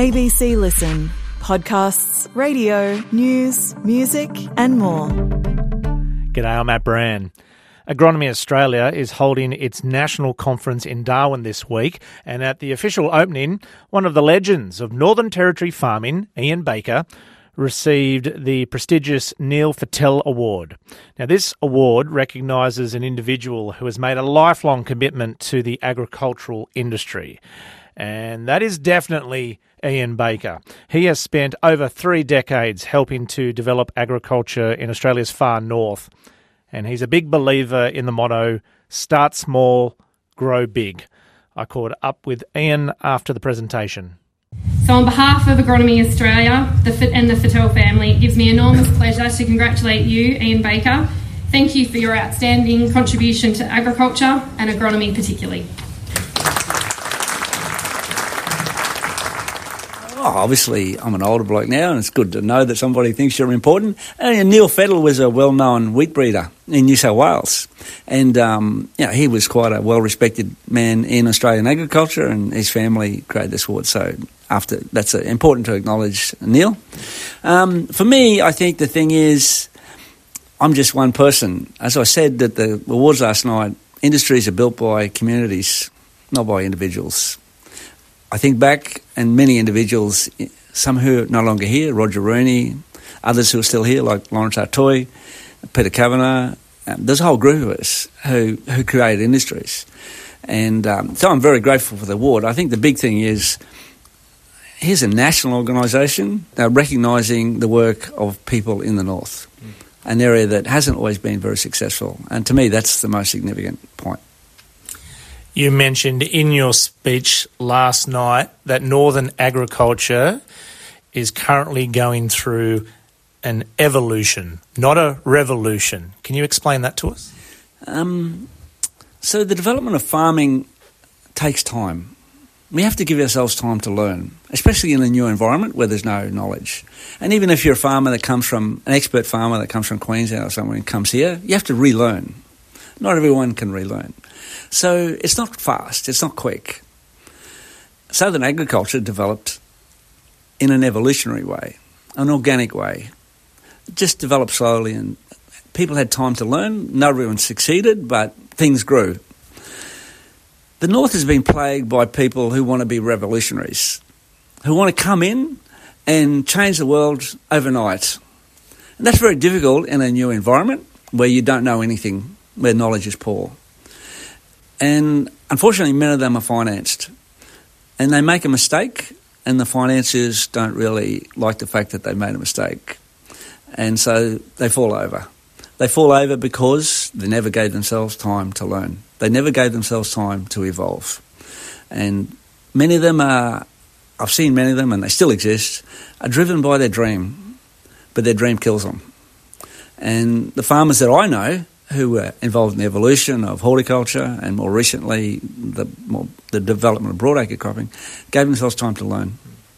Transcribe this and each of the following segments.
ABC Listen. Podcasts, radio, news, music and more. G'day, I'm Matt Brand. Agronomy Australia is holding its national conference in Darwin this week, and at the official opening, one of the legends of Northern Territory farming, Ian Baker, received the prestigious Neil Fattel Award. Now, this award recognises an individual who has made a lifelong commitment to the agricultural industry, and that is definitely Ian Baker. He has spent over 3 decades helping to develop agriculture in Australia's far north, and he's a big believer in the motto, start small, grow big. I caught up with Ian after the presentation. So on behalf of Agronomy Australia and the Fattel family, it gives me enormous pleasure to congratulate you, Ian Baker. Thank you for your outstanding contribution to agriculture and agronomy particularly. Obviously, I'm an older bloke now, and it's good to know that somebody thinks you're important. And Neil Fattel was a well-known wheat breeder in New South Wales. And, he was quite a well-respected man in Australian agriculture, and his family created this award. So that's important to acknowledge Neil. For me, I think the thing is, I'm just one person. As I said at the awards last night, industries are built by communities, not by individuals. I think back, and many individuals, some who are no longer here, Roger Rooney, others who are still here, like Lawrence Artoy, Peter Kavanagh. There's a whole group of us who created industries. And so I'm very grateful for the award. I think the big thing is, here's a national organisation recognising the work of people in the north, an area that hasn't always been very successful. And to me, that's the most significant point. You mentioned in your speech last night that northern agriculture is currently going through an evolution, not a revolution. Can you explain that to us? So the development of farming takes time. We have to give ourselves time to learn, especially in a new environment where there's no knowledge. And even if you're a farmer that comes from, an expert farmer that comes from Queensland or somewhere and comes here, you have to relearn. Not everyone can relearn. So it's not fast, it's not quick. Southern agriculture developed in an evolutionary way, an organic way. It just developed slowly, and people had time to learn. Not everyone succeeded, but things grew. The North has been plagued by people who want to be revolutionaries, who want to come in and change the world overnight. And that's very difficult in a new environment where you don't know anything, where knowledge is poor. And unfortunately, many of them are financed. And they make a mistake, and the financiers don't really like the fact that they made a mistake. And so they fall over. They fall over because they never gave themselves time to learn. They never gave themselves time to evolve. And many of them I've seen many of them, and they still exist, are driven by their dream, but their dream kills them. And the farmers that I know who were involved in the evolution of horticulture and more recently the development of broadacre cropping, gave themselves time to learn.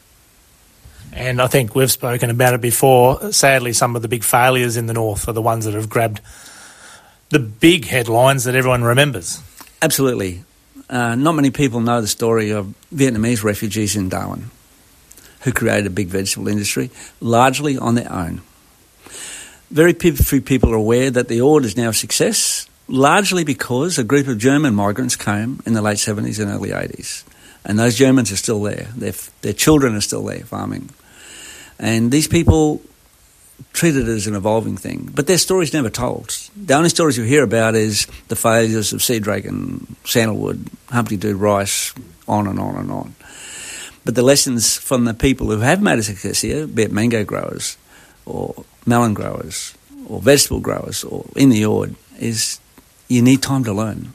And I think we've spoken about it before. Sadly, some of the big failures in the north are the ones that have grabbed the big headlines that everyone remembers. Absolutely. Not many people know the story of Vietnamese refugees in Darwin who created a big vegetable industry, largely on their own. Very few people are aware that the award is now a success, largely because a group of German migrants came in the late 70s and early 80s. And those Germans are still there. Their children are still there farming. And these people treated it as an evolving thing. But their story's never told. The only stories you hear about is the failures of Sea Dragon, Sandalwood, Humpty Doo rice, on and on and on. But the lessons from the people who have made a success here, be it mango growers or melon growers or vegetable growers or in the Ord, is you need time to learn.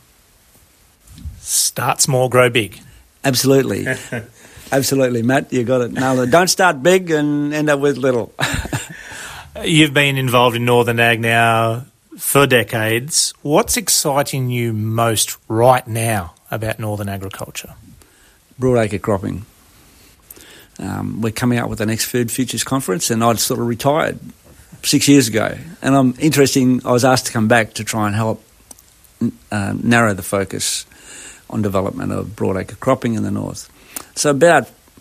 Start small, grow big. Absolutely. Absolutely, Matt, you got it. No, don't start big and end up with little. You've been involved in Northern Ag now for decades. What's exciting you most right now about Northern agriculture? Broadacre cropping. We're coming up with the next Food Futures Conference, and I'd sort of retired 6 years ago. And I was asked to come back to try and help narrow the focus on development of broadacre cropping in the north. So about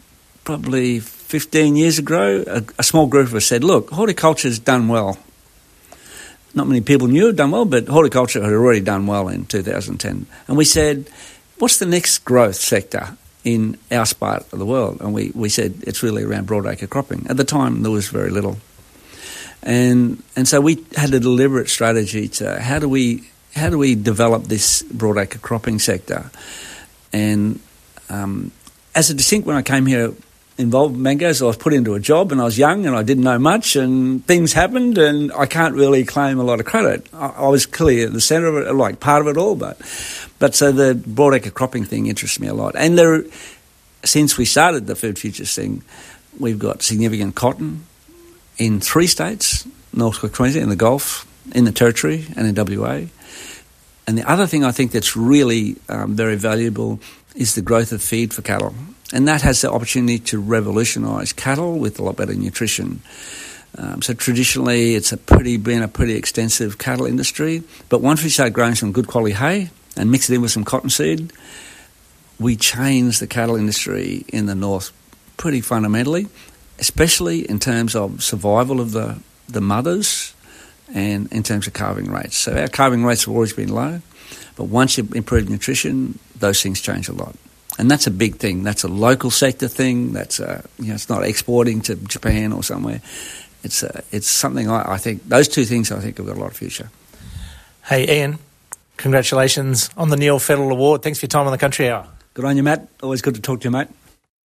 probably 15 years ago, a small group of us said, look, horticulture's done well. Not many people knew it had done well, but horticulture had already done well in 2010. And we said, what's the next growth sector in our part of the world? And we said it's really around broadacre cropping. At the time, there was very little. And so we had a deliberate strategy to how do we develop this broadacre cropping sector. And as a distinct, when I came here involved in mangoes, I was put into a job and I was young and I didn't know much and things happened and I can't really claim a lot of credit. I was clearly at the centre of it, like part of it all, but so the broadacre cropping thing interests me a lot. And since we started the Food Futures thing, we've got significant cotton in 3 states, North Queensland, in the Gulf, in the Territory and in WA. And the other thing I think that's really very valuable is the growth of feed for cattle. And that has the opportunity to revolutionise cattle with a lot better nutrition. So traditionally it's been a pretty extensive cattle industry, but once we start growing some good quality hay and mix it in with some cottonseed, we change the cattle industry in the north pretty fundamentally, especially in terms of survival of the mothers and in terms of calving rates. So our calving rates have always been low, but once you improve nutrition, those things change a lot. And that's a big thing. That's a local sector thing. That's it's not exporting to Japan or somewhere. It's something I think, those 2 things I think have got a lot of future. Hey, Ian, congratulations on the Neil Federal Award. Thanks for your time on the Country Hour. Good on you, Matt. Always good to talk to you, mate.